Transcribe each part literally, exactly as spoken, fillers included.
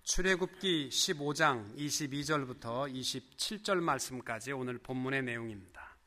출애굽기 십오 장 이십이 절부터 이십칠 절 말씀까지 오늘 본문의 내용입니다.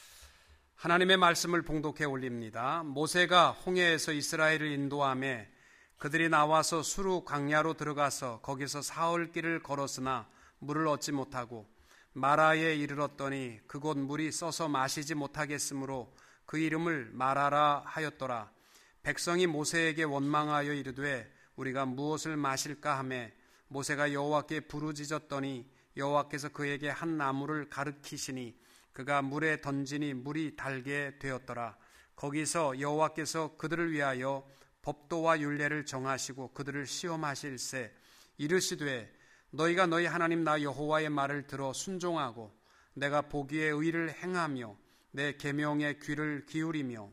하나님의 말씀을 봉독해 올립니다. 모세가 홍해에서 이스라엘을 인도하며 그들이 나와서 수르 광야로 들어가서 거기서 사흘 길을 걸었으나 물을 얻지 못하고 마라에 이르렀더니 그곳 물이 써서 마시지 못하겠으므로 그 이름을 마라라 하였더라. 백성이 모세에게 원망하여 이르되 우리가 무엇을 마실까 하며 모세가 여호와께 부르짖었더니 여호와께서 그에게 한 나무를 가르치시니 그가 물에 던지니 물이 달게 되었더라. 거기서 여호와께서 그들을 위하여 법도와 율례를 정하시고 그들을 시험하실세 이르시되 너희가 너희 하나님 나 여호와의 말을 들어 순종하고 내가 보기에 의를 행하며 내 계명에 귀를 기울이며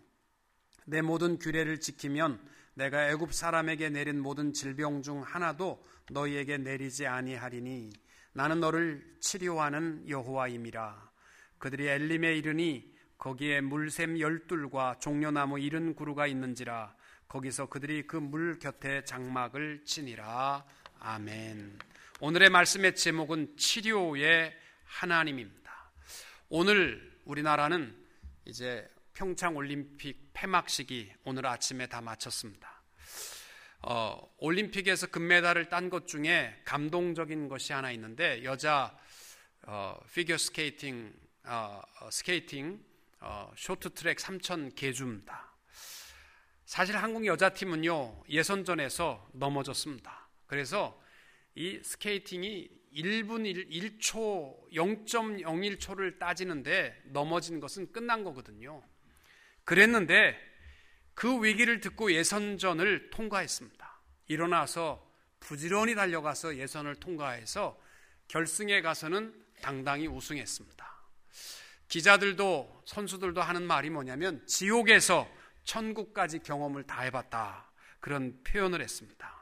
내 모든 규례를 지키면 내가 애굽 사람에게 내린 모든 질병 중 하나도 너희에게 내리지 아니하리니 나는 너를 치료하는 여호와임이라. 그들이 엘림에 이르니 거기에 물샘 열둘과 종려나무 이른 구루가 있는지라. 거기서 그들이 그 물 곁에 장막을 치니라. 아멘. 오늘의 말씀의 제목은 치료의 하나님입니다. 오늘 우리나라는 이제 평창 올림픽 폐막식이 오늘 아침에 다 마쳤습니다. 어, 올림픽에서 금메달을 딴 것 중에 감동적인 것이 하나 있는데 여자 어, 피겨 스케이팅, 어, 스케이팅 어, 쇼트트랙 삼천 계주입니다. 사실 한국 여자팀은요 예선전에서 넘어졌습니다. 그래서 이 스케이팅이 일 분 일 초 영 점 영일 초를 따지는데 넘어진 것은 끝난 거거든요. 그랬는데 그 위기를 듣고 예선전을 통과했습니다. 일어나서 부지런히 달려가서 예선을 통과해서 결승에 가서는 당당히 우승했습니다. 기자들도 선수들도 하는 말이 뭐냐면 지옥에서 천국까지 경험을 다 해봤다, 그런 표현을 했습니다.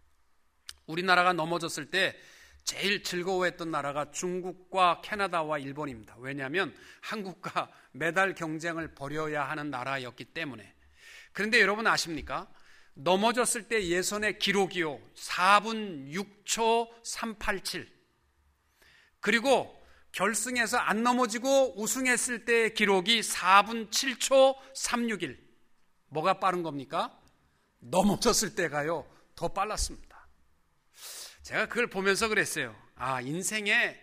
우리나라가 넘어졌을 때 제일 즐거워했던 나라가 중국과 캐나다와 일본입니다. 왜냐하면 한국과 메달 경쟁을 벌여야 하는 나라였기 때문에. 그런데 여러분 아십니까? 넘어졌을 때 예선의 기록이요 사 분 육 초 삼팔칠, 그리고 결승에서 안 넘어지고 우승했을 때의 기록이 사 분 칠 초 삼육일. 뭐가 빠른 겁니까? 넘어졌을 때가요 더 빨랐습니다. 제가 그걸 보면서 그랬어요. 아, 인생에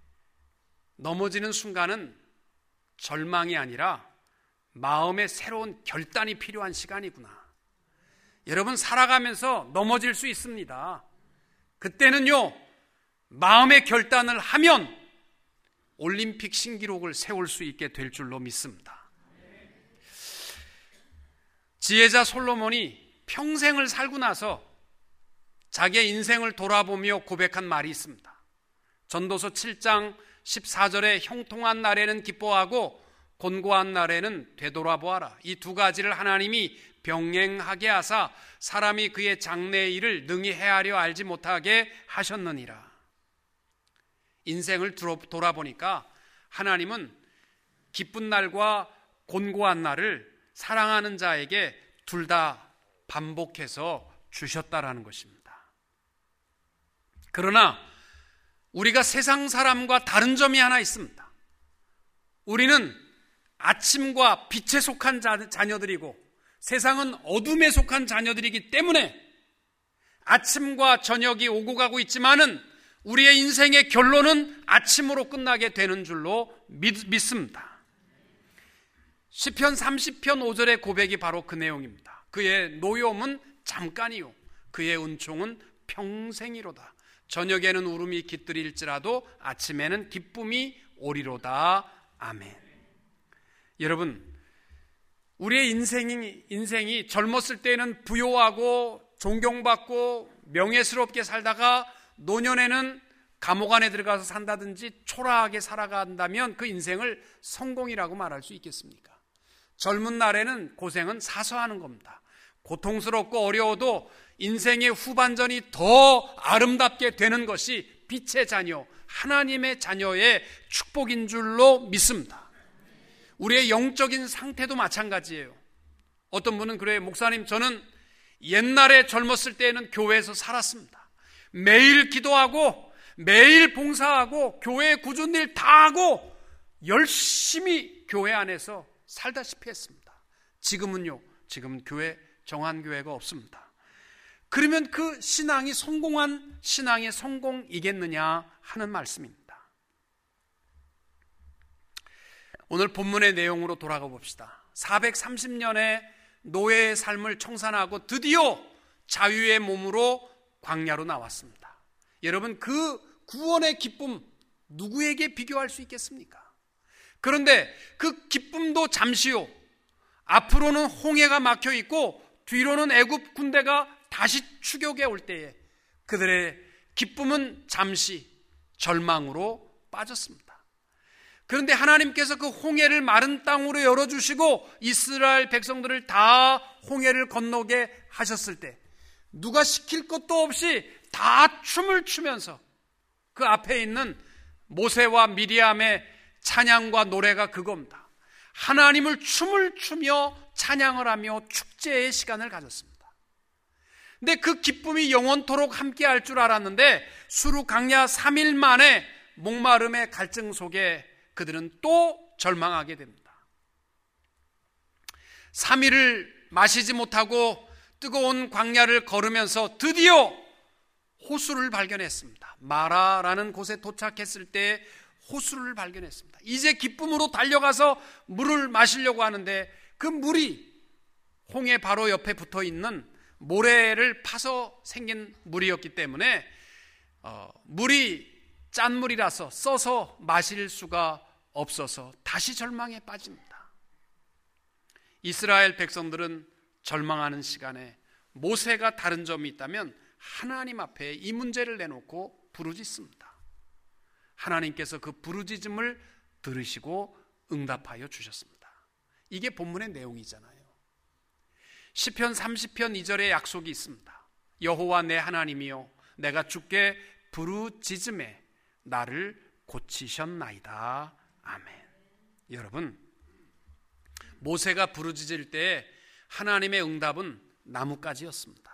넘어지는 순간은 절망이 아니라 마음의 새로운 결단이 필요한 시간이구나. 여러분 살아가면서 넘어질 수 있습니다. 그때는요 마음의 결단을 하면 올림픽 신기록을 세울 수 있게 될 줄로 믿습니다. 지혜자 솔로몬이 평생을 살고 나서 자기의 인생을 돌아보며 고백한 말이 있습니다. 전도서 칠 장 십사 절에 형통한 날에는 기뻐하고 곤고한 날에는 되돌아보아라. 이 두 가지를 하나님이 병행하게 하사 사람이 그의 장래의 일을 능히 헤아려 알지 못하게 하셨느니라. 인생을 돌아보니까 하나님은 기쁜 날과 곤고한 날을 사랑하는 자에게 둘 다 반복해서 주셨다라는 것입니다. 그러나 우리가 세상 사람과 다른 점이 하나 있습니다. 우리는 아침과 빛에 속한 자녀들이고 세상은 어둠에 속한 자녀들이기 때문에 아침과 저녁이 오고 가고 있지만은 우리의 인생의 결론은 아침으로 끝나게 되는 줄로 믿, 믿습니다. 시편 삼십 편 오 절의 고백이 바로 그 내용입니다. 그의 노염은 잠깐이요 그의 은총은 평생이로다. 저녁에는 울음이 깃들일지라도 아침에는 기쁨이 오리로다. 아멘. 여러분, 우리의 인생이, 인생이 젊었을 때는 부요하고 존경받고 명예스럽게 살다가 노년에는 감옥 안에 들어가서 산다든지 초라하게 살아간다면 그 인생을 성공이라고 말할 수 있겠습니까? 젊은 날에는 고생은 사서 하는 겁니다. 고통스럽고 어려워도 인생의 후반전이 더 아름답게 되는 것이 빛의 자녀, 하나님의 자녀의 축복인 줄로 믿습니다. 우리의 영적인 상태도 마찬가지예요. 어떤 분은 그래요. 목사님, 저는 옛날에 젊었을 때는 교회에서 살았습니다. 매일 기도하고 매일 봉사하고 교회 굳은 일 다 하고 열심히 교회 안에서 살다시피 했습니다. 지금은요, 지금은 교회, 정한교회가 없습니다. 그러면 그 신앙이 성공한 신앙의 성공이겠느냐 하는 말씀입니다. 오늘 본문의 내용으로 돌아가 봅시다. 사백삼십 년의 노예의 삶을 청산하고 드디어 자유의 몸으로 광야로 나왔습니다. 여러분, 그 구원의 기쁨 누구에게 비교할 수 있겠습니까? 그런데 그 기쁨도 잠시요, 앞으로는 홍해가 막혀 있고 뒤로는 애굽 군대가 다시 추격해 올 때에 그들의 기쁨은 잠시 절망으로 빠졌습니다. 그런데 하나님께서 그 홍해를 마른 땅으로 열어주시고 이스라엘 백성들을 다 홍해를 건너게 하셨을 때 누가 시킬 것도 없이 다 춤을 추면서 그 앞에 있는 모세와 미리암의 찬양과 노래가 그겁니다. 하나님을 춤을 추며 찬양을 하며 축제의 시간을 가졌습니다. 근데 그 기쁨이 영원토록 함께 할 줄 알았는데 수루 강야 삼 일 만에 목마름의 갈증 속에 그들은 또 절망하게 됩니다. 삼 일을 마시지 못하고 뜨거운 광야를 걸으면서 드디어 호수를 발견했습니다. 마라라는 곳에 도착했을 때 호수를 발견했습니다. 이제 기쁨으로 달려가서 물을 마시려고 하는데 그 물이 홍해 바로 옆에 붙어 있는 모래를 파서 생긴 물이었기 때문에 어, 물이 짠 물이라서 써서 마실 수가 없어서 다시 절망에 빠집니다. 이스라엘 백성들은 절망하는 시간에 모세가 다른 점이 있다면 하나님 앞에 이 문제를 내놓고 부르짖습니다. 하나님께서 그 부르짖음을 들으시고 응답하여 주셨습니다. 이게 본문의 내용이잖아요. 시편 삼십 편 이 절에 약속이 있습니다. 여호와 내 하나님이여, 내가 주께 부르짖음에 나를 고치셨나이다. 아멘. 여러분, 모세가 부르짖을 때 하나님의 응답은 나뭇가지였습니다.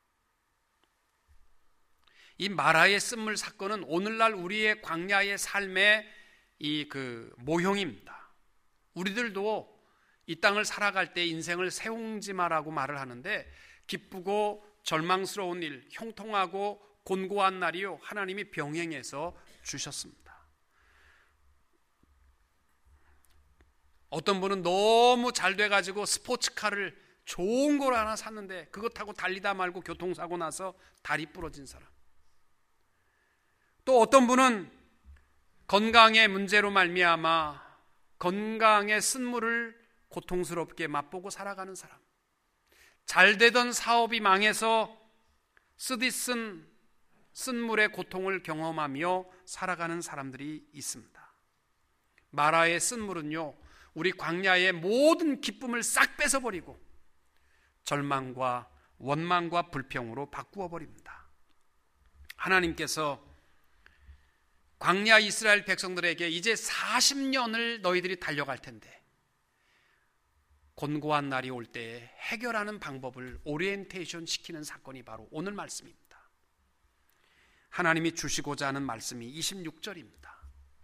이 마라의 쓴물 사건은 오늘날 우리의 광야의 삶의 이 그 모형입니다. 우리들도 이 땅을 살아갈 때 인생을 새옹지마라고 말을 하는데 기쁘고 절망스러운 일, 형통하고 곤고한 날이요, 하나님이 병행해서 주셨습니다. 어떤 분은 너무 잘 돼가지고 스포츠카를 좋은 걸 하나 샀는데 그거 타고 달리다 말고 교통사고 나서 다리 부러진 사람, 또 어떤 분은 건강의 문제로 말미암아 건강의 쓴물을 고통스럽게 맛보고 살아가는 사람, 잘 되던 사업이 망해서 쓰디쓴 쓴물의 고통을 경험하며 살아가는 사람들이 있습니다. 마라의 쓴물은요, 우리 광야의 모든 기쁨을 싹 뺏어버리고 절망과 원망과 불평으로 바꾸어 버립니다. 하나님께서 광야 이스라엘 백성들에게 이제 사십 년을 너희들이 달려갈 텐데 곤고한 날이 올 때에 해결하는 방법을 오리엔테이션 시키는 사건이 바로 오늘 말씀입니다. 하나님이 주시고자 하는 말씀이 이십육 절입니다.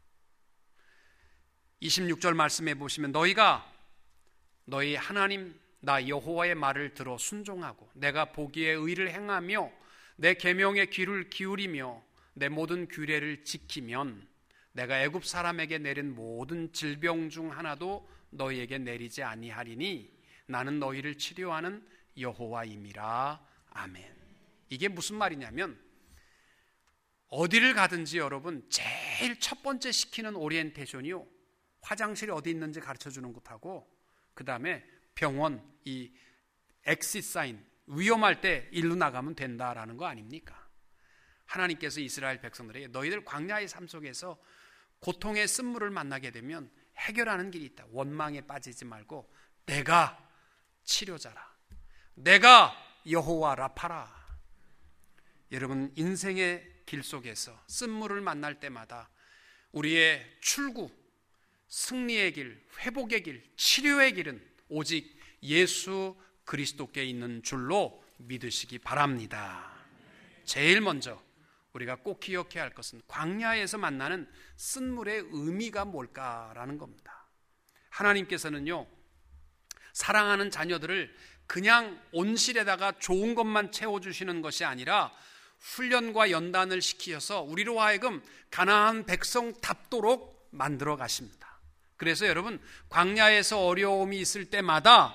이십육 절 말씀에 보시면 너희가 너희 하나님 나 여호와의 말을 들어 순종하고 내가 보기에 의를 행하며 내 계명에 귀를 기울이며 내 모든 규례를 지키면 내가 애굽 사람에게 내린 모든 질병 중 하나도 너희에게 내리지 아니하리니 나는 너희를 치료하는 여호와임이라. 아멘. 이게 무슨 말이냐면 어디를 가든지 여러분 제일 첫 번째 시키는 오리엔테이션이요, 화장실이 어디 있는지 가르쳐주는 것하고 그 다음에 병원, 이 엑시트 사인, 위험할 때 일로 나가면 된다라는 거 아닙니까? 하나님께서 이스라엘 백성들에게 너희들 광야의 삶 속에서 고통의 쓴물을 만나게 되면 해결하는 길이 있다. 원망에 빠지지 말고 내가 치료자라, 내가 여호와 라파라. 여러분, 인생의 길 속에서 쓴물을 만날 때마다 우리의 출구, 승리의 길, 회복의 길, 치료의 길은 오직 예수 그리스도께 있는 줄로 믿으시기 바랍니다. 제일 먼저 우리가 꼭 기억해야 할 것은 광야에서 만나는 쓴물의 의미가 뭘까라는 겁니다. 하나님께서는요, 사랑하는 자녀들을 그냥 온실에다가 좋은 것만 채워주시는 것이 아니라 훈련과 연단을 시키셔서 우리로 하여금 가나안 백성답도록 만들어 가십니다. 그래서 여러분, 광야에서 어려움이 있을 때마다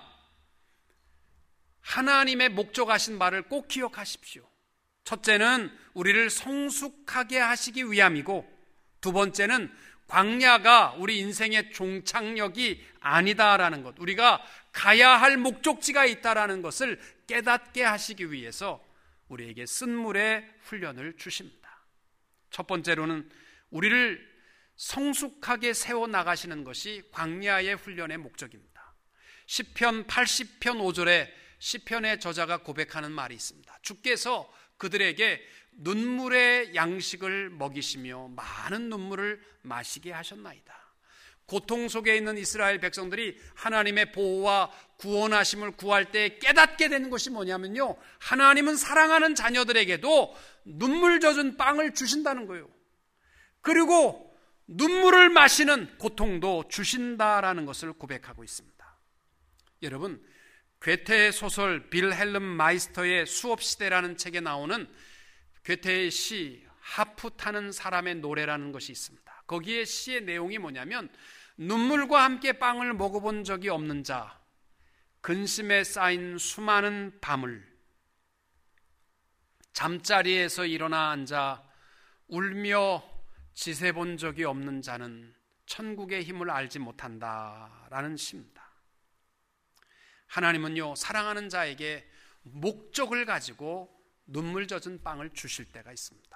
하나님의 목적하신 바를 꼭 기억하십시오. 첫째는 우리를 성숙하게 하시기 위함이고, 두 번째는 광야가 우리 인생의 종착역이 아니다라는 것, 우리가 가야 할 목적지가 있다라는 것을 깨닫게 하시기 위해서 우리에게 쓴물의 훈련을 주십니다. 첫 번째로는 우리를 성숙하게 세워나가시는 것이 광야의 훈련의 목적입니다. 시편 팔십 편 오 절에 시편의 저자가 고백하는 말이 있습니다. 주께서 그들에게 눈물의 양식을 먹이시며 많은 눈물을 마시게 하셨나이다. 고통 속에 있는 이스라엘 백성들이 하나님의 보호와 구원하심을 구할 때 깨닫게 되는 것이 뭐냐면요, 하나님은 사랑하는 자녀들에게도 눈물 젖은 빵을 주신다는 거예요. 그리고 눈물을 마시는 고통도 주신다라는 것을 고백하고 있습니다. 여러분, 괴테 소설 빌헬름 마이스터의 수업시대라는 책에 나오는 괴테의 시 하프 타는 사람의 노래라는 것이 있습니다. 거기에 시의 내용이 뭐냐면, 눈물과 함께 빵을 먹어본 적이 없는 자, 근심에 쌓인 수많은 밤을 잠자리에서 일어나 앉아 울며 지새본 적이 없는 자는 천국의 힘을 알지 못한다라는 시입니다. 하나님은요, 사랑하는 자에게 목적을 가지고 눈물 젖은 빵을 주실 때가 있습니다.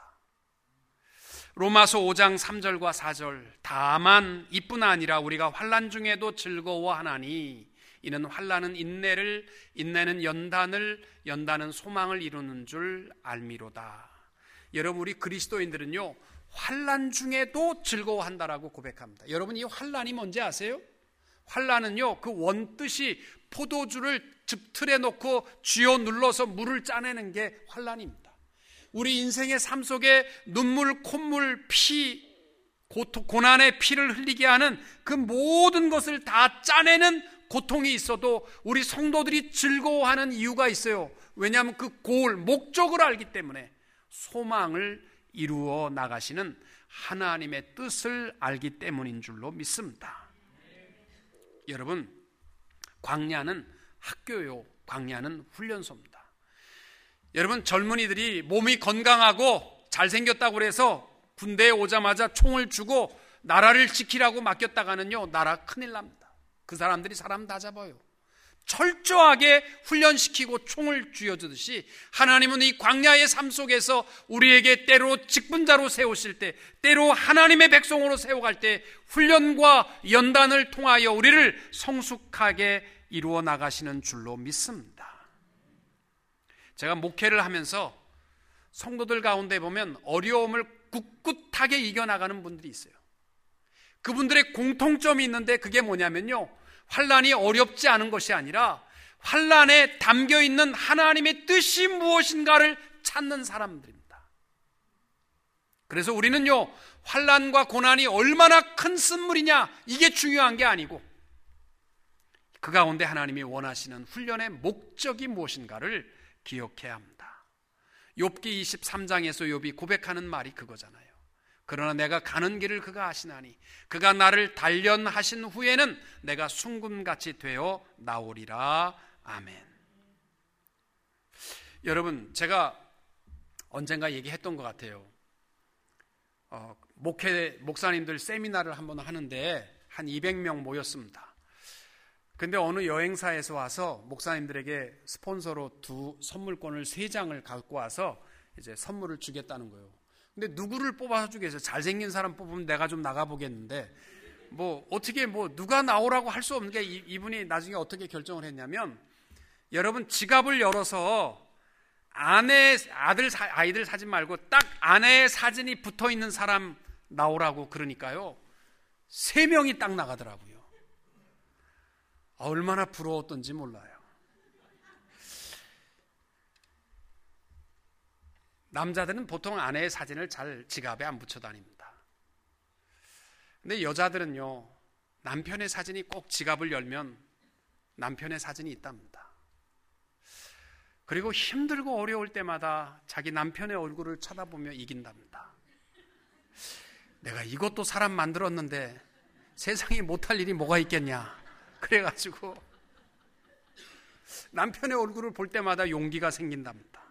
로마서 오 장 삼 절과 사 절, 다만 이뿐 아니라 우리가 환난 중에도 즐거워하나니 이는 환난은 인내를, 인내는 연단을, 연단은 소망을 이루는 줄 알미로다. 여러분, 우리 그리스도인들은요, 환난 중에도 즐거워한다라고 고백합니다. 여러분, 이 환난이 뭔지 아세요? 환난은요, 그 원뜻이 포도주를 즙틀에 놓고 쥐어 눌러서 물을 짜내는 게 환난입니다. 우리 인생의 삶 속에 눈물, 콧물, 피, 고통, 고난의 피를 흘리게 하는 그 모든 것을 다 짜내는 고통이 있어도 우리 성도들이 즐거워하는 이유가 있어요. 왜냐하면 그 골, 목적을 알기 때문에, 소망을 이루어 나가시는 하나님의 뜻을 알기 때문인 줄로 믿습니다. 여러분, 광야는 학교요, 광야는 훈련소입니다. 여러분, 젊은이들이 몸이 건강하고 잘생겼다고 해서 군대에 오자마자 총을 주고 나라를 지키라고 맡겼다가는요, 나라 큰일 납니다. 그 사람들이 사람 다 잡아요. 철저하게 훈련시키고 총을 쥐어주듯이 하나님은 이 광야의 삶 속에서 우리에게 때로 직분자로 세우실 때, 때로 하나님의 백성으로 세워갈 때 훈련과 연단을 통하여 우리를 성숙하게 이루어 나가시는 줄로 믿습니다. 제가 목회를 하면서 성도들 가운데 보면 어려움을 꿋꿋하게 이겨나가는 분들이 있어요. 그분들의 공통점이 있는데 그게 뭐냐면요, 환난이 어렵지 않은 것이 아니라 환난에 담겨있는 하나님의 뜻이 무엇인가를 찾는 사람들입니다. 그래서 우리는요, 환난과 고난이 얼마나 큰 쓴물이냐, 이게 중요한 게 아니고 그 가운데 하나님이 원하시는 훈련의 목적이 무엇인가를 기억해야 합니다. 욥기 이십삼 장에서 욥이 고백하는 말이 그거잖아요. 그러나 내가 가는 길을 그가 아시나니 그가 나를 단련하신 후에는 내가 순금같이 되어 나오리라. 아멘. 여러분, 제가 언젠가 얘기했던 것 같아요. 어, 목회 목사님들 세미나를 한번 하는데 한 이백 명 모였습니다. 근데 어느 여행사에서 와서 목사님들에게 스폰서로 두 선물권을 세 장을 갖고 와서 이제 선물을 주겠다는 거예요. 근데 누구를 뽑아서 주겠어요? 잘생긴 사람 뽑으면 내가 좀 나가보겠는데, 뭐 어떻게 뭐 누가 나오라고 할 수 없는 게, 이, 이분이 나중에 어떻게 결정을 했냐면, 여러분, 지갑을 열어서 아내, 아들, 사, 아이들 사진 말고 딱 아내의 사진이 붙어 있는 사람 나오라고 그러니까요, 세 명이 딱 나가더라고요. 얼마나 부러웠던지 몰라요. 남자들은 보통 아내의 사진을 잘 지갑에 안 붙여 다닙니다. 근데 여자들은요, 남편의 사진이 꼭 지갑을 열면 남편의 사진이 있답니다. 그리고 힘들고 어려울 때마다 자기 남편의 얼굴을 쳐다보며 이긴답니다. 내가 이것도 사람 만들었는데 세상에 못할 일이 뭐가 있겠냐. 그래가지고 남편의 얼굴을 볼 때마다 용기가 생긴답니다.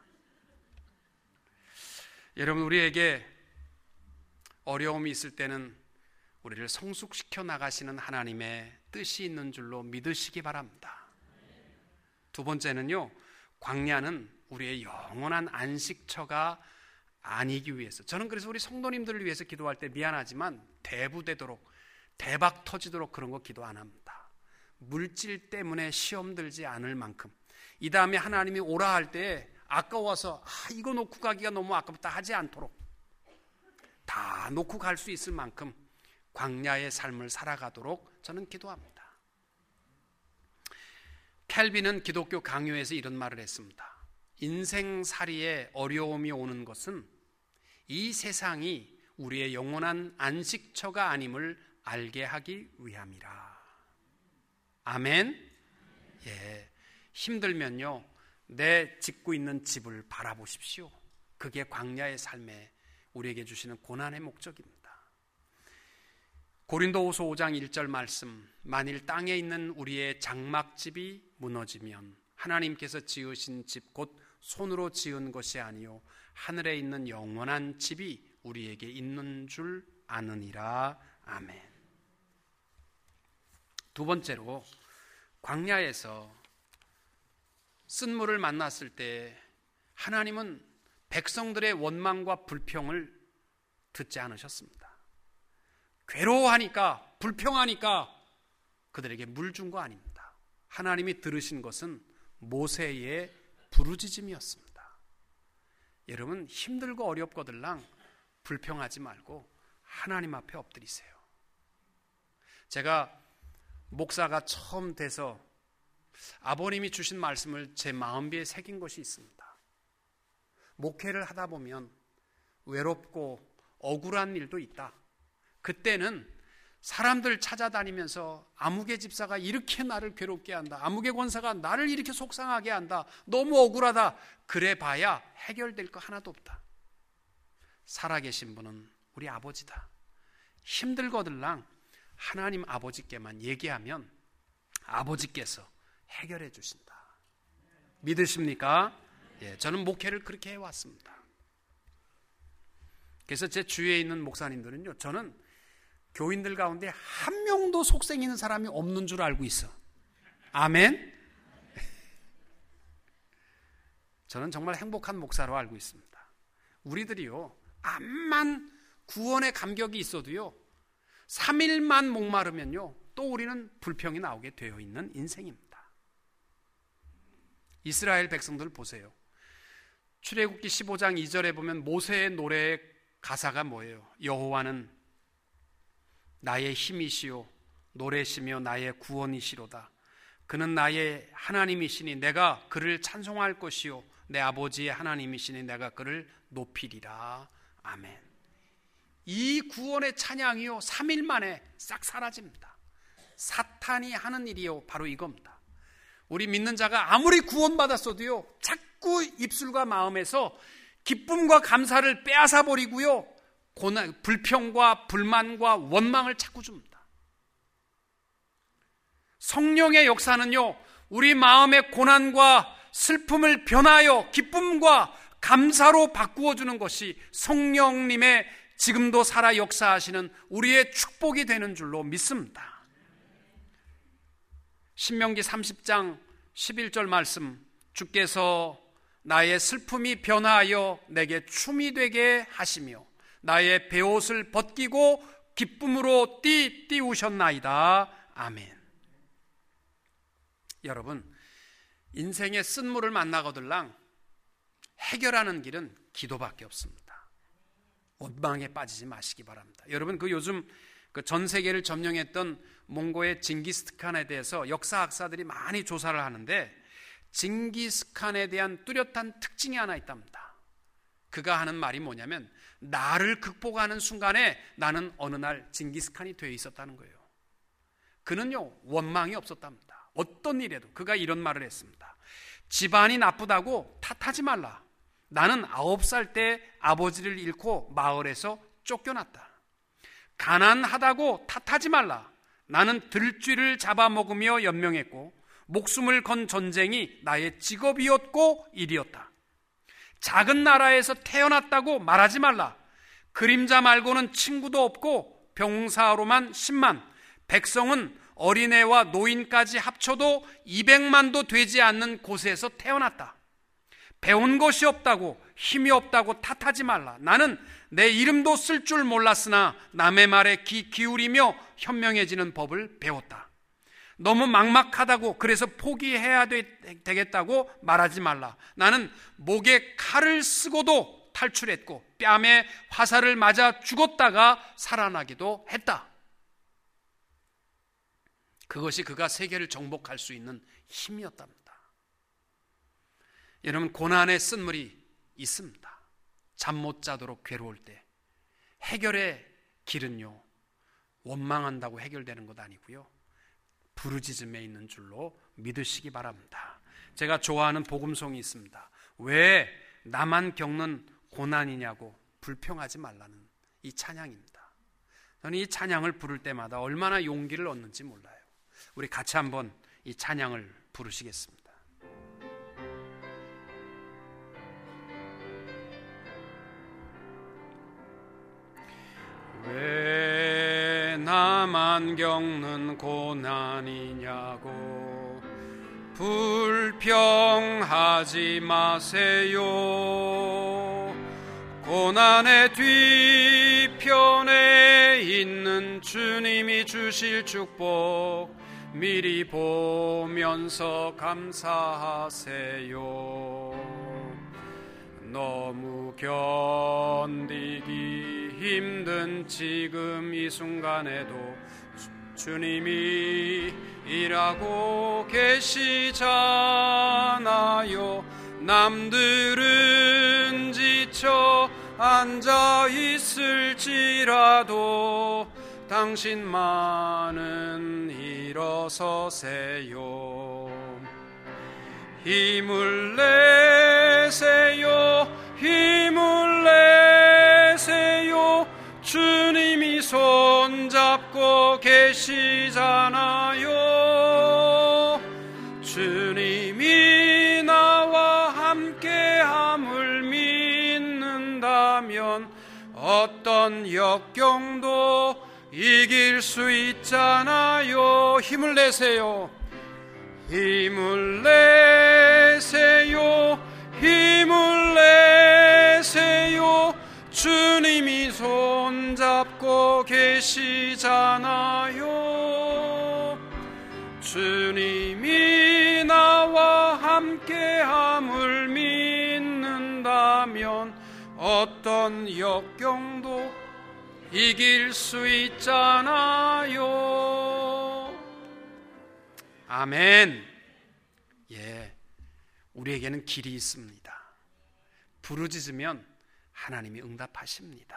여러분, 우리에게 어려움이 있을 때는 우리를 성숙시켜 나가시는 하나님의 뜻이 있는 줄로 믿으시기 바랍니다. 두 번째는요, 광야는 우리의 영원한 안식처가 아니기 위해서, 저는 그래서 우리 성도님들을 위해서 기도할 때 미안하지만 대부되도록, 대박 터지도록 그런 거 기도 안 합니다. 물질 때문에 시험 들지 않을 만큼, 이 다음에 하나님이 오라 할 때 아까워서 아 이거 놓고 가기가 너무 아깝다 하지 않도록 다 놓고 갈 수 있을 만큼 광야의 삶을 살아가도록 저는 기도합니다. 켈빈은 기독교 강요에서 이런 말을 했습니다. 인생살이에 어려움이 오는 것은 이 세상이 우리의 영원한 안식처가 아님을 알게 하기 위함이라. 아멘. 예, 힘들면요, 내 짓고 있는 집을 바라보십시오. 그게 광야의 삶에 우리에게 주시는 고난의 목적입니다. 고린도후서 오 장 일 절 말씀, 만일 땅에 있는 우리의 장막집이 무너지면 하나님께서 지으신 집 곧 손으로 지은 것이 아니요 하늘에 있는 영원한 집이 우리에게 있는 줄 아느니라. 아멘. 두 번째로, 광야에서 쓴물을 만났을 때 하나님은 백성들의 원망과 불평을 듣지 않으셨습니다. 괴로워하니까, 불평하니까 그들에게 물 준 거 아닙니다. 하나님이 들으신 것은 모세의 부르짖음이었습니다. 여러분, 힘들고 어렵거들랑 불평하지 말고 하나님 앞에 엎드리세요. 제가 목사가 처음 돼서 아버님이 주신 말씀을 제 마음비에 새긴 것이 있습니다. 목회를 하다 보면 외롭고 억울한 일도 있다. 그때는 사람들 찾아다니면서 아무개 집사가 이렇게 나를 괴롭게 한다, 아무개 권사가 나를 이렇게 속상하게 한다, 너무 억울하다, 그래 봐야 해결될 거 하나도 없다. 살아계신 분은 우리 아버지다. 힘들거들랑 하나님 아버지께만 얘기하면 아버지께서 해결해 주신다. 믿으십니까? 예, 저는 목회를 그렇게 해왔습니다. 그래서 제 주위에 있는 목사님들은요, 저는 교인들 가운데 한 명도 속생 있는 사람이 없는 줄 알고 있어. 아멘. 저는 정말 행복한 목사로 알고 있습니다. 우리들이요, 암만 구원의 감격이 있어도요, 삼 일만 목마르면요 또 우리는 불평이 나오게 되어 있는 인생입니다. 이스라엘 백성들 보세요. 출애굽기 십오 장 이 절에 보면 모세의 노래의 가사가 뭐예요? 여호와는 나의 힘이시요 노래시며 나의 구원이시로다. 그는 나의 하나님이시니 내가 그를 찬송할 것이요 내 아버지의 하나님이시니 내가 그를 높이리라. 아멘. 이 구원의 찬양이요 삼 일 만에 싹 사라집니다. 사탄이 하는 일이요 바로 이겁니다. 우리 믿는 자가 아무리 구원받았어도요 자꾸 입술과 마음에서 기쁨과 감사를 빼앗아 버리고요 고난, 불평과 불만과 원망을 자꾸 줍니다. 성령의 역사는요 우리 마음의 고난과 슬픔을 변하여 기쁨과 감사로 바꾸어 주는 것이 성령님의 지금도 살아 역사하시는 우리의 축복이 되는 줄로 믿습니다. 신명기 삼십 장 십일 절 말씀, 주께서 나의 슬픔이 변하여 내게 춤이 되게 하시며 나의 베옷을 벗기고 기쁨으로 띠 띠우셨나이다. 아멘. 여러분, 인생의 쓴물을 만나거들랑 해결하는 길은 기도밖에 없습니다. 원망에 빠지지 마시기 바랍니다. 여러분, 그 요즘 그 전 세계를 점령했던 몽고의 징기스칸에 대해서 역사학사들이 많이 조사를 하는데 징기스칸에 대한 뚜렷한 특징이 하나 있답니다. 그가 하는 말이 뭐냐면 나를 극복하는 순간에 나는 어느 날 징기스칸이 되어 있었다는 거예요. 그는요 원망이 없었답니다. 어떤 일에도 그가 이런 말을 했습니다. 집안이 나쁘다고 탓하지 말라. 나는 아홉 살 때 아버지를 잃고 마을에서 쫓겨났다. 가난하다고 탓하지 말라. 나는 들쥐를 잡아먹으며 연명했고 목숨을 건 전쟁이 나의 직업이었고 일이었다. 작은 나라에서 태어났다고 말하지 말라. 그림자 말고는 친구도 없고 병사로만 십만, 백성은 어린애와 노인까지 합쳐도 이백만도 되지 않는 곳에서 태어났다. 배운 것이 없다고 힘이 없다고 탓하지 말라. 나는 내 이름도 쓸 줄 몰랐으나 남의 말에 귀 기울이며 현명해지는 법을 배웠다. 너무 막막하다고 그래서 포기해야 되, 되겠다고 말하지 말라. 나는 목에 칼을 쓰고도 탈출했고 뺨에 화살을 맞아 죽었다가 살아나기도 했다. 그것이 그가 세계를 정복할 수 있는 힘이었답니다. 여러분, 고난의 쓴물이 있습니다. 잠 못 자도록 괴로울 때 해결의 길은요 원망한다고 해결되는 것 아니고요 부르짖음에 있는 줄로 믿으시기 바랍니다. 제가 좋아하는 복음송이 있습니다. 왜 나만 겪는 고난이냐고 불평하지 말라는 이 찬양입니다. 저는 이 찬양을 부를 때마다 얼마나 용기를 얻는지 몰라요. 우리 같이 한번 이 찬양을 부르시겠습니다. 왜 나만 겪는 고난이냐고 불평하지 마세요. 고난의 뒤편에 있는 주님이 주실 축복 미리 보면서 감사하세요. 너무 견디기 힘든 지금 이 순간에도 주님이 일하고 계시잖아요. 남들은 지쳐 앉아 있을지라도 당신만은 일어서세요. 힘을 내세요. 힘을 내세요. 주님이 손잡고 계시잖아요. 주님이 나와 함께함을 믿는다면 어떤 역경도 이길 수 있잖아요. 힘을 내세요. 힘을 내세요. 힘을 내세요. 주님이 손잡고 계시잖아요. 주님이 나와 함께함을 믿는다면 어떤 역경도 이길 수 있잖아요. 아멘. 예, 우리에게는 길이 있습니다. 부르짖으면 하나님이 응답하십니다.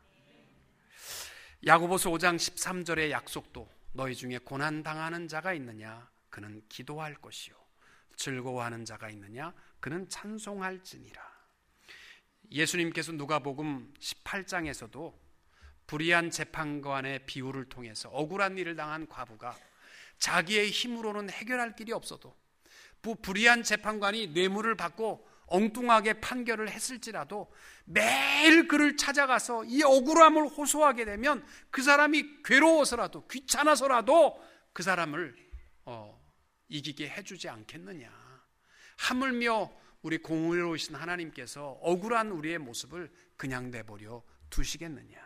야고보서 오 장 십삼 절의 약속도 너희 중에 고난당하는 자가 있느냐 그는 기도할 것이요 즐거워하는 자가 있느냐 그는 찬송할지니라. 예수님께서 누가복음 십팔 장에서도 불의한 재판관의 비유를 통해서 억울한 일을 당한 과부가 자기의 힘으로는 해결할 길이 없어도 불의한 재판관이 뇌물을 받고 엉뚱하게 판결을 했을지라도 매일 그를 찾아가서 이 억울함을 호소하게 되면 그 사람이 괴로워서라도 귀찮아서라도 그 사람을 어, 이기게 해주지 않겠느냐. 하물며 우리 공의로우신 하나님께서 억울한 우리의 모습을 그냥 내버려 두시겠느냐.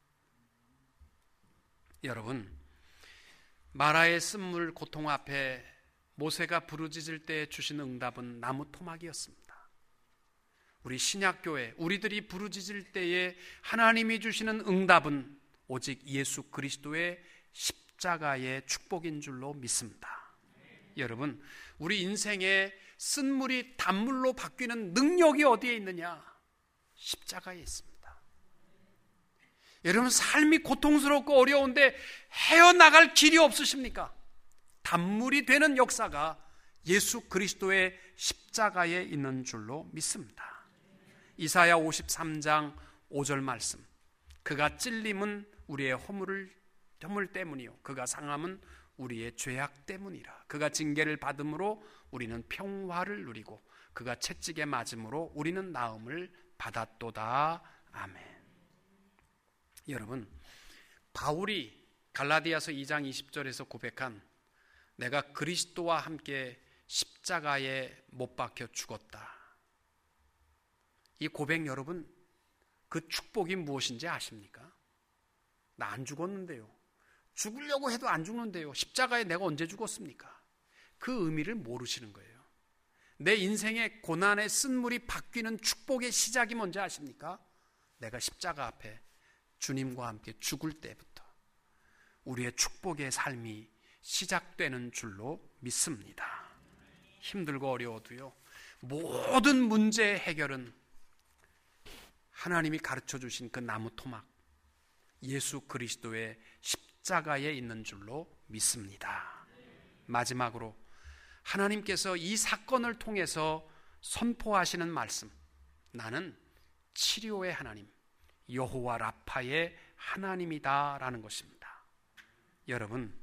여러분, 마라의 쓴물 고통 앞에 모세가 부르짖을 때 주시는 응답은 나무 토막이었습니다. 우리 신약교회, 우리들이 부르짖을 때에 하나님이 주시는 응답은 오직 예수 그리스도의 십자가의 축복인 줄로 믿습니다. 여러분, 우리 인생에 쓴물이 단물로 바뀌는 능력이 어디에 있느냐? 십자가에 있습니다. 여러분, 삶이 고통스럽고 어려운데 헤어나갈 길이 없으십니까? 단물이 되는 역사가 예수 그리스도의 십자가에 있는 줄로 믿습니다. 이사야 오십삼 장 오 절 말씀, 그가 찔림은 우리의 허물을 허물 때문이요 그가 상함은 우리의 죄악 때문이라. 그가 징계를 받음으로 우리는 평화를 누리고 그가 채찍에 맞음으로 우리는 나음을 받았도다. 아멘. 여러분, 바울이 갈라디아서 이 장 이십 절에서 고백한 내가 그리스도와 함께 십자가에 못 박혀 죽었다, 이 고백, 여러분, 그 축복이 무엇인지 아십니까? 나 안 죽었는데요. 죽으려고 해도 안 죽는데요. 십자가에 내가 언제 죽었습니까? 그 의미를 모르시는 거예요. 내 인생의 고난의 쓴물이 바뀌는 축복의 시작이 뭔지 아십니까? 내가 십자가 앞에 주님과 함께 죽을 때부터 우리의 축복의 삶이 시작되는 줄로 믿습니다. 힘들고 어려워도요, 모든 문제의 해결은 하나님이 가르쳐 주신 그 나무 토막 예수 그리스도의 십자가에 있는 줄로 믿습니다. 마지막으로 하나님께서 이 사건을 통해서 선포하시는 말씀, 나는 치료의 하나님, 여호와 라파의 하나님이다라는 것입니다. 여러분,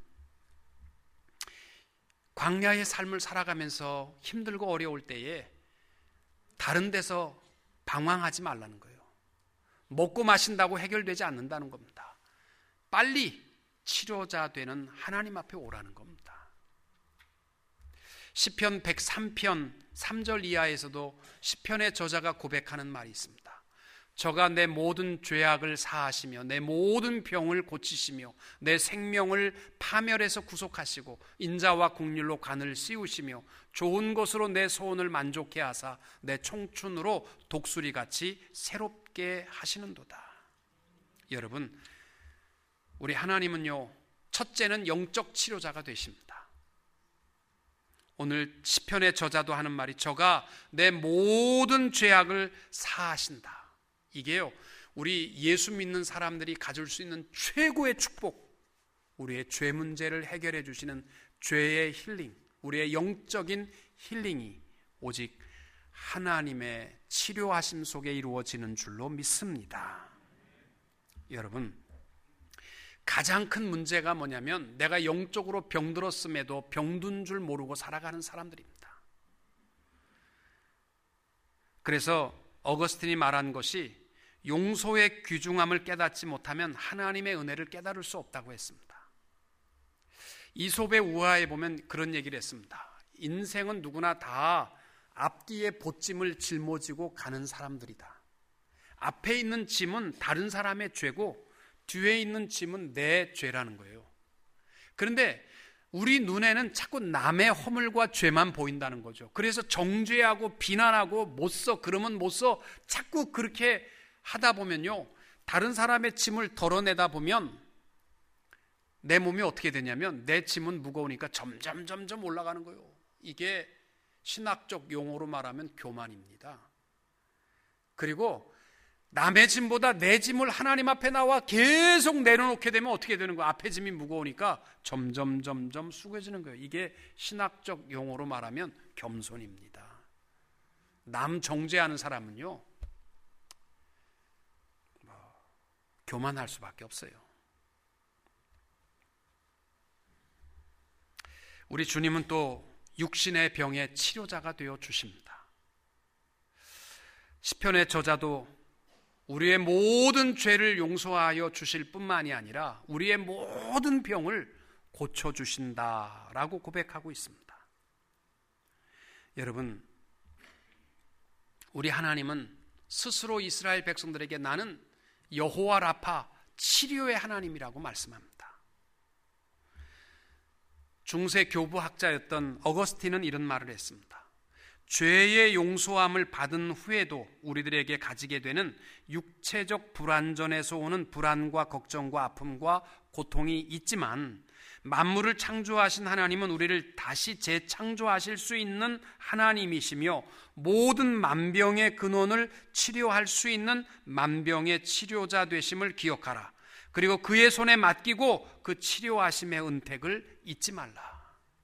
광야의 삶을 살아가면서 힘들고 어려울 때에 다른 데서 방황하지 말라는 거예요. 먹고 마신다고 해결되지 않는다는 겁니다. 빨리 치료자 되는 하나님 앞에 오라는 겁니다. 시편 백삼 편 삼 절 이하에서도 시편의 저자가 고백하는 말이 있습니다. 저가 내 모든 죄악을 사하시며 내 모든 병을 고치시며 내 생명을 파멸해서 구속하시고 인자와 긍휼로 간을 씌우시며 좋은 것으로 내 소원을 만족해 하사 내 청춘으로 독수리같이 새롭게 하시는도다. 여러분, 우리 하나님은요, 첫째는 영적 치료자가 되십니다. 오늘 시편의 저자도 하는 말이 저가 내 모든 죄악을 사하신다. 이게요, 우리 예수 믿는 사람들이 가질 수 있는 최고의 축복, 우리의 죄 문제를 해결해 주시는 죄의 힐링, 우리의 영적인 힐링이 오직 하나님의 치료하심 속에 이루어지는 줄로 믿습니다. 여러분, 가장 큰 문제가 뭐냐면 내가 영적으로 병들었음에도 병든 줄 모르고 살아가는 사람들입니다. 그래서 어거스틴이 말한 것이 용서의 귀중함을 깨닫지 못하면 하나님의 은혜를 깨달을 수 없다고 했습니다. 이솝의 우화에 보면 그런 얘기를 했습니다. 인생은 누구나 다 앞뒤에 보짐을 짊어지고 가는 사람들이다. 앞에 있는 짐은 다른 사람의 죄고 뒤에 있는 짐은 내 죄라는 거예요. 그런데 우리 눈에는 자꾸 남의 허물과 죄만 보인다는 거죠. 그래서 정죄하고 비난하고 못 써, 그러면 못 써, 자꾸 그렇게 하다 보면요, 다른 사람의 짐을 덜어내다 보면 내 몸이 어떻게 되냐면 내 짐은 무거우니까 점점 점점 올라가는 거예요. 이게 신학적 용어로 말하면 교만입니다. 그리고 남의 짐보다 내 짐을 하나님 앞에 나와 계속 내려놓게 되면 어떻게 되는 거예요? 앞에 짐이 무거우니까 점점 점점 숙여지는 거예요. 이게 신학적 용어로 말하면 겸손입니다. 남 정죄하는 사람은요, 뭐, 교만할 수밖에 없어요. 우리 주님은 또 육신의 병의 치료자가 되어 주십니다. 시편의 저자도 우리의 모든 죄를 용서하여 주실 뿐만이 아니라 우리의 모든 병을 고쳐주신다라고 고백하고 있습니다. 여러분, 우리 하나님은 스스로 이스라엘 백성들에게 나는 여호와 라파, 치료의 하나님이라고 말씀합니다. 중세 교부학자였던 어거스틴은 이런 말을 했습니다. 죄의 용서함을 받은 후에도 우리들에게 가지게 되는 육체적 불완전에서 오는 불안과 걱정과 아픔과 고통이 있지만 만물을 창조하신 하나님은 우리를 다시 재창조하실 수 있는 하나님이시며 모든 만병의 근원을 치료할 수 있는 만병의 치료자 되심을 기억하라. 그리고 그의 손에 맡기고 그 치료하심의 은택을 잊지 말라.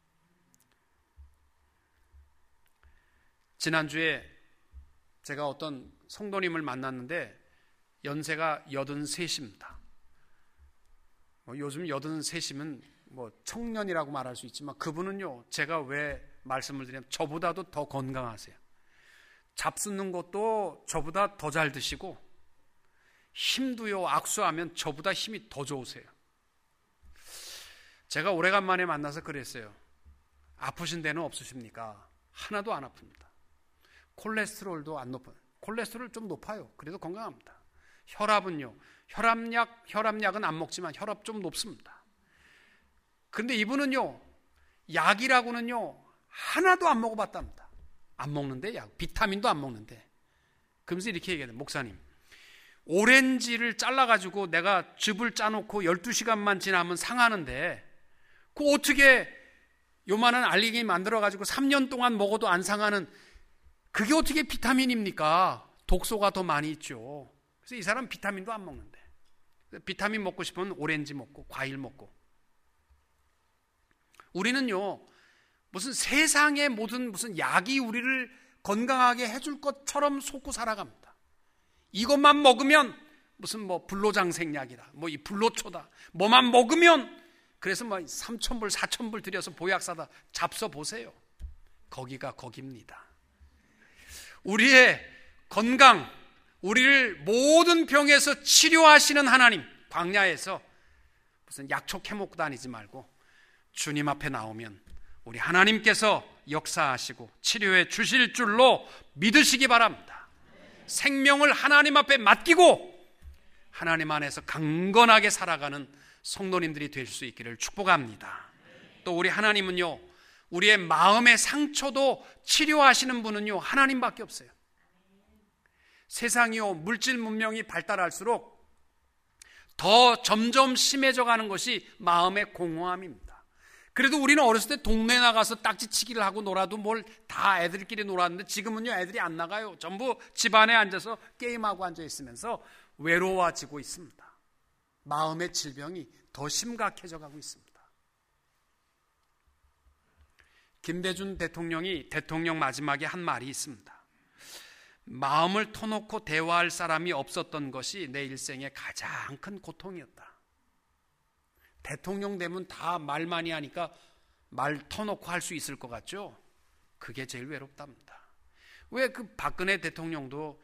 지난주에 제가 어떤 성도님을 만났는데 연세가 여든셋입니다. 뭐 요즘 여든셋이면 뭐 청년이라고 말할 수 있지만 그분은요, 제가 왜 말씀을 드리냐면 저보다도 더 건강하세요. 잡수는 것도 저보다 더 잘 드시고 힘도요, 악수하면 저보다 힘이 더 좋으세요. 제가 오래간만에 만나서 그랬어요. 아프신 데는 없으십니까? 하나도 안 아픕니다. 콜레스테롤도 안 높아요. 콜레스테롤 좀 높아요. 그래도 건강합니다. 혈압은요, 혈압약, 혈압약은 안 먹지만 혈압 좀 높습니다. 근데 이분은요, 약이라고는요, 하나도 안 먹어봤답니다. 안 먹는데, 약. 비타민도 안 먹는데. 그러면서 이렇게 얘기해요. 목사님, 오렌지를 잘라가지고 내가 즙을 짜놓고 열두 시간만 지나면 상하는데, 그 어떻게 요만한 알갱이 만들어가지고 삼 년 동안 먹어도 안 상하는, 그게 어떻게 비타민입니까? 독소가 더 많이 있죠. 그래서 이 사람 비타민도 안 먹는데. 비타민 먹고 싶으면 오렌지 먹고 과일 먹고. 우리는요, 무슨 세상의 모든 무슨 약이 우리를 건강하게 해줄 것처럼 속고 살아갑니다. 이것만 먹으면 무슨 뭐 불로장생약이다, 뭐 이 불로초다, 뭐만 먹으면, 그래서 뭐 삼천 불 사천 불 들여서 보약 사다 잡숴 보세요. 거기가 거기입니다. 우리의 건강, 우리를 모든 병에서 치료하시는 하나님, 광야에서 무슨 약초 캐먹고 다니지 말고 주님 앞에 나오면 우리 하나님께서 역사하시고 치료해 주실 줄로 믿으시기 바랍니다. 생명을 하나님 앞에 맡기고 하나님 안에서 강건하게 살아가는 성도님들이 될 수 있기를 축복합니다. 또 우리 하나님은요, 우리의 마음의 상처도 치료하시는 분은요, 하나님밖에 없어요. 세상이요, 물질 문명이 발달할수록 더 점점 심해져 가는 것이 마음의 공허함입니다. 그래도 우리는 어렸을 때 동네 나가서 딱지치기를 하고 놀아도 뭘 다 애들끼리 놀았는데 지금은요, 애들이 안 나가요. 전부 집안에 앉아서 게임하고 앉아 있으면서 외로워지고 있습니다. 마음의 질병이 더 심각해져 가고 있습니다. 김대중 대통령이 대통령 마지막에 한 말이 있습니다. 마음을 터놓고 대화할 사람이 없었던 것이 내 일생의 가장 큰 고통이었다. 대통령 되면 다 말 많이 하니까 말 터놓고 할 수 있을 것 같죠? 그게 제일 외롭답니다. 왜 그 박근혜 대통령도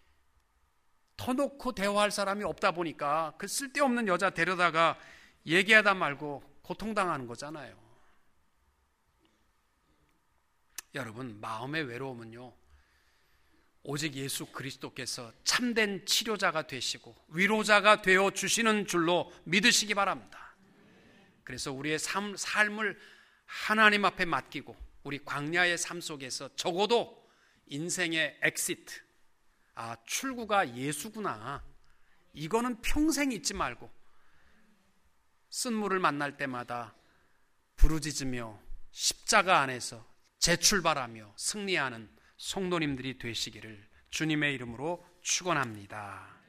터놓고 대화할 사람이 없다 보니까 그 쓸데없는 여자 데려다가 얘기하다 말고 고통당하는 거잖아요. 여러분, 마음의 외로움은요, 오직 예수 그리스도께서 참된 치료자가 되시고 위로자가 되어 주시는 줄로 믿으시기 바랍니다. 그래서 우리의 삶, 삶을 하나님 앞에 맡기고 우리 광야의 삶 속에서 적어도 인생의 엑시트, 아, 출구가 예수구나, 이거는 평생 잊지 말고 쓴물을 만날 때마다 부르짖으며 십자가 안에서 재출발하며 승리하는 성도님들이 되시기를 주님의 이름으로 축원합니다.